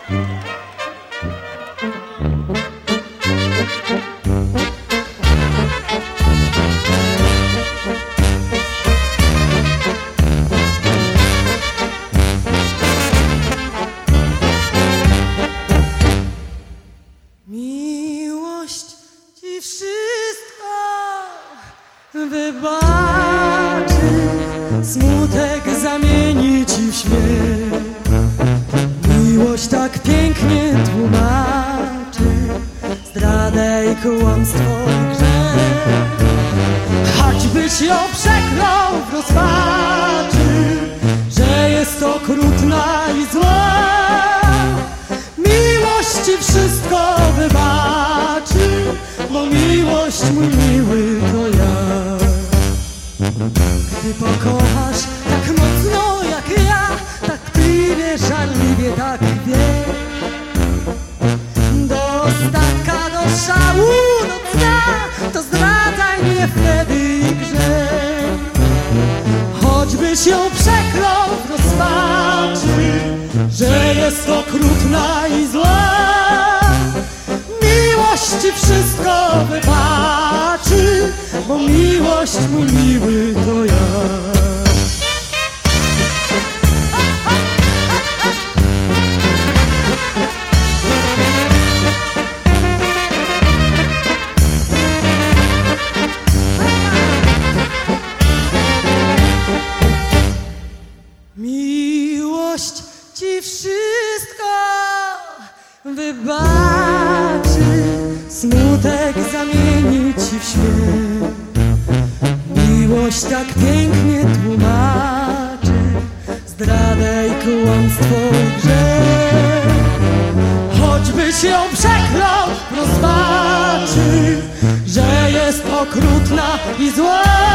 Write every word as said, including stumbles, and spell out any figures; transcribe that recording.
Miłość ci wszystko wybaczy, smutek zamieni ci w śmiech. Miłość tak pięknie tłumaczy zdradę i kłamstwo i grzech. Choćbyś ją przeklął w rozpaczy, że jest okrutna i zła, miłość ci wszystko wybaczy, bo miłość, mój miły, to ja. Gdy pokochasz tak mocno jak ja, tak tkliwie, żarliwie, tak wie, do ostatka, do szału, do dna, to zdradzaj mnie wtedy i grzech. Choćbyś ją przeklął w rozpaczy, że jest okrutna i zła, miłość ci wszystko wybaczy, bo miłość, mój miły, to ja. Miłość ci wszystko wybaczy, smutek zamieni ci w śmiech. Miłość tak pięknie tłumaczy zdradę i kłamstwo i grzech. Choćbyś ją przeklął w rozpaczy, że jest okrutna i zła,